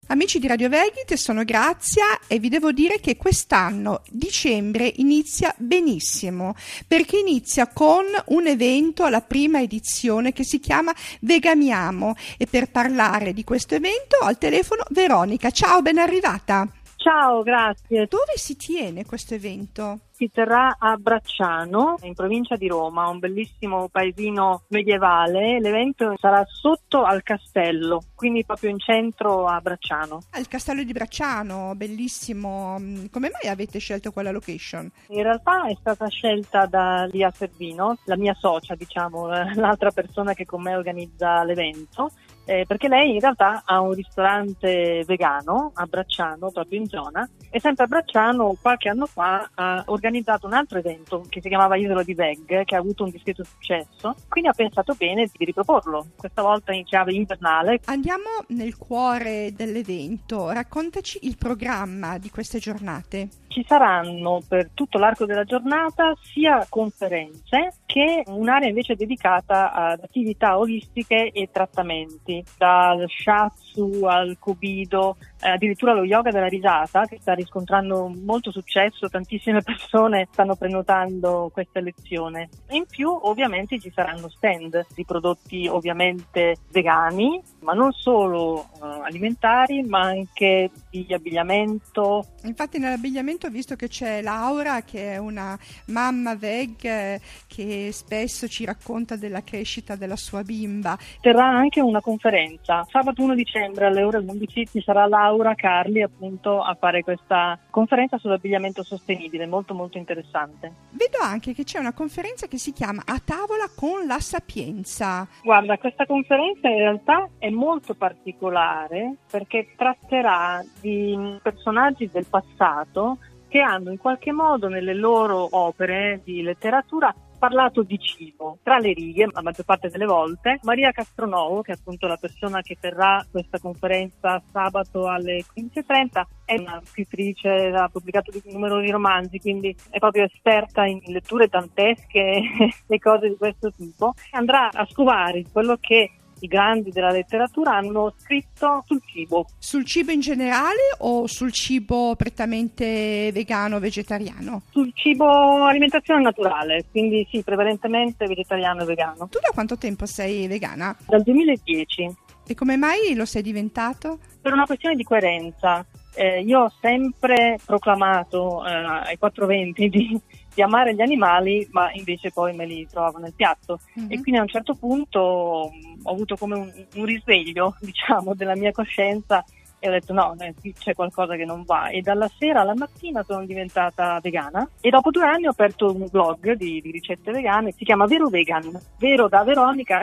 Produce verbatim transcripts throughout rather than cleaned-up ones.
Amici di Radio Veghite, sono Grazia e vi devo dire che quest'anno dicembre inizia benissimo, perché inizia con un evento, la prima edizione, che si chiama Vegamiamo, e per parlare di questo evento ho al telefono Veronica. Ciao, ben arrivata. Ciao, grazie. Dove si tiene questo evento? Si terrà a Bracciano, in provincia di Roma, un bellissimo paesino medievale. L'evento sarà sotto al castello, quindi proprio in centro a Bracciano. Ah, il castello di Bracciano, bellissimo. Come mai avete scelto quella location? In realtà è stata scelta da Lia Servino, la mia socia, diciamo, l'altra persona che con me organizza l'evento. Eh, perché lei in realtà ha un ristorante vegano a Bracciano, proprio in zona, e sempre a Bracciano qualche anno fa ha organizzato un altro evento che si chiamava Isola di Veg, che ha avuto un discreto successo, quindi ha pensato bene di riproporlo, questa volta in chiave invernale. Andiamo nel cuore dell'evento, raccontaci il programma di queste giornate. Ci saranno per tutto l'arco della giornata sia conferenze che un'area invece dedicata ad attività olistiche e trattamenti, dal shiatsu al kobido, eh, addirittura lo yoga della risata, che sta riscontrando molto successo, tantissime persone stanno prenotando questa lezione. In più ovviamente ci saranno stand di prodotti ovviamente vegani, ma non solo eh, alimentari, ma anche di abbigliamento. Infatti nell'abbigliamento ho visto che c'è Laura, che è una mamma veg eh, che spesso ci racconta della crescita della sua bimba. Terrà anche una conferenza. Sabato primo dicembre alle ore undici ci sarà Laura Carli appunto a fare questa conferenza sull'abbigliamento sostenibile, molto molto interessante. Vedo anche che c'è una conferenza che si chiama A tavola con la sapienza. Guarda, questa conferenza in realtà è molto particolare perché tratterà di personaggi del passato che hanno in qualche modo nelle loro opere di letteratura parlato di cibo, tra le righe, la maggior parte delle volte. Maria Castronovo, che è appunto la persona che terrà questa conferenza sabato alle quindici e trenta, è una scrittrice, ha pubblicato numerosi romanzi, quindi è proprio esperta in letture dantesche e cose di questo tipo. Andrà a scovare quello che i grandi della letteratura hanno scritto sul cibo. Sul cibo in generale o sul cibo prettamente vegano, vegetariano? Sul cibo, alimentazione naturale, quindi sì, prevalentemente vegetariano e vegano. Tu da quanto tempo sei vegana? Dal duemiladieci. E come mai lo sei diventato? Per una questione di coerenza. Eh, io ho sempre proclamato eh, ai quattrocentoventi di, di amare gli animali, ma invece poi me li trovavo nel piatto. Mm-hmm. E quindi a un certo punto mh, ho avuto come un, un risveglio, diciamo, della mia coscienza e ho detto no, eh, qui c'è qualcosa che non va. E dalla sera alla mattina sono diventata vegana e dopo due anni ho aperto un blog di, di ricette vegane, si chiama Vero Vegan, vero da Veronica,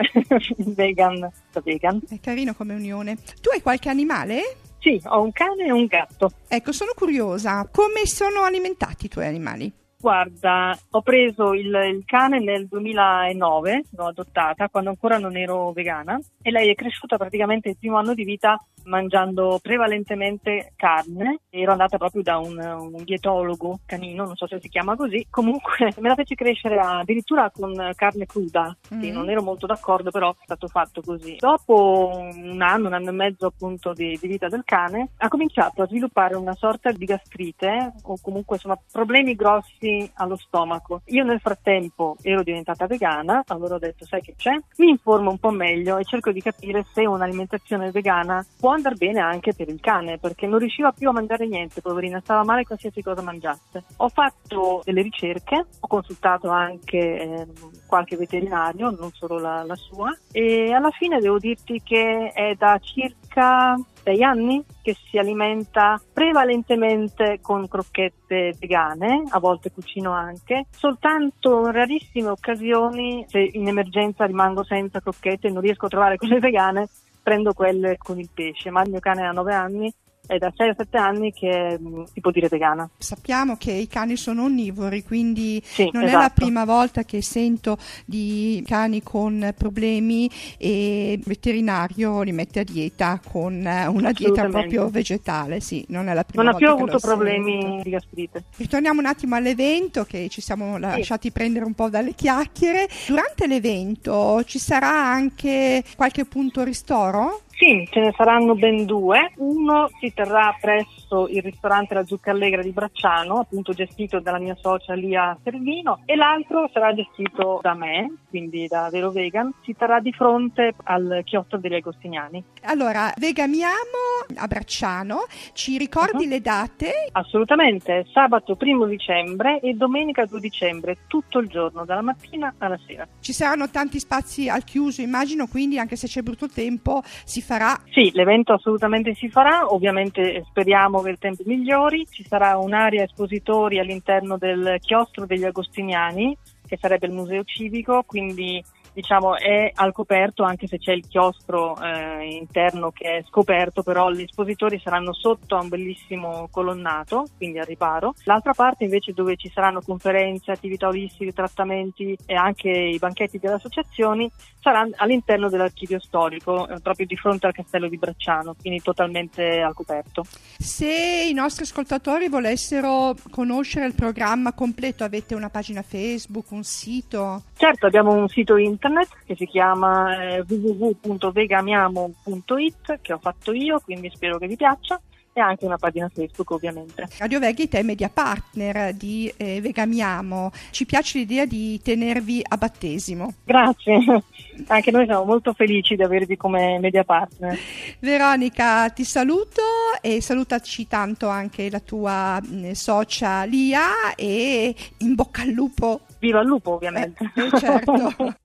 vegan da vegan. È carino come unione. Tu hai qualche animale? Sì, ho un cane e un gatto. Ecco, sono curiosa, come sono alimentati i tuoi animali? Guarda, ho preso il, il cane nel duemilanove, l'ho adottata quando ancora non ero vegana e lei è cresciuta praticamente il primo anno di vita mangiando prevalentemente carne. Ero andata proprio da un, un dietologo canino, non so se si chiama così, comunque me la fece crescere addirittura con carne cruda, mm. Sì, non ero molto d'accordo, però è stato fatto così. Dopo un anno, un anno e mezzo appunto di, di vita del cane, ha cominciato a sviluppare una sorta di gastrite o comunque insomma problemi grossi allo stomaco. Io nel frattempo ero diventata vegana, allora ho detto sai che c'è? Mi informo un po' meglio e cerco di capire se un'alimentazione vegana può andare bene anche per il cane, perché non riusciva più a mangiare niente, poverina, stava male qualsiasi cosa mangiasse. Ho fatto delle ricerche, ho consultato anche eh, qualche veterinario, non solo la, la sua, e alla fine devo dirti che è da circa sei anni che si alimenta prevalentemente con crocchette vegane, a volte cucino anche, soltanto in rarissime occasioni, se in emergenza rimango senza crocchette e non riesco a trovare quelle vegane, prendo quelle con il pesce, ma il mio cane ha nove anni è da sei o sette anni che mh, si può dire vegana. Sappiamo che i cani sono onnivori, quindi sì, non esatto. È la prima volta che sento di cani con problemi e il veterinario li mette a dieta con una dieta proprio vegetale. Sì, non è la prima non volta. Non ha più avuto problemi sento. di gastrite. Ritorniamo un attimo all'evento, che ci siamo lasciati sì. prendere un po' dalle chiacchiere. Durante l'evento ci sarà anche qualche punto ristoro? Sì, ce ne saranno ben due. Uno si terrà presso il ristorante La Zucca Allegra di Bracciano, appunto gestito dalla mia socia Lia Servino, e l'altro sarà gestito da me, quindi da Vero Vegan. Si terrà di fronte al chiostro degli Agostiniani. Allora, Vegamiamo a Bracciano, ci ricordi uh-huh. le date? Assolutamente, sabato primo dicembre e domenica due dicembre, tutto il giorno, dalla mattina alla sera. Ci saranno tanti spazi al chiuso, immagino, quindi anche se c'è brutto tempo si farà. Sì, l'evento assolutamente si farà, ovviamente speriamo che il tempo migliori. Ci sarà un'area espositori all'interno del chiostro degli Agostiniani, che sarebbe il museo civico, quindi diciamo è al coperto, anche se c'è il chiostro eh, interno che è scoperto, però gli espositori saranno sotto a un bellissimo colonnato, quindi al riparo. L'altra parte invece, dove ci saranno conferenze, attività olistiche, trattamenti e anche i banchetti delle associazioni, sarà all'interno dell'archivio storico, eh, proprio di fronte al castello di Bracciano, quindi totalmente al coperto. Se i nostri ascoltatori volessero conoscere il programma completo, avete una pagina Facebook, un sito? Certo, abbiamo un sito internet che si chiama eh, w w w punto vegamiamo punto i t, che ho fatto io, quindi spero che vi piaccia, e anche una pagina Facebook ovviamente. Radio Vegite è media partner di eh, Vegamiamo, ci piace l'idea di tenervi a battesimo. Grazie, anche noi siamo molto felici di avervi come media partner. Veronica, ti saluto e salutaci tanto anche la tua mh, socia Lia, e in bocca al lupo. Viva il lupo ovviamente. Eh, eh, certo.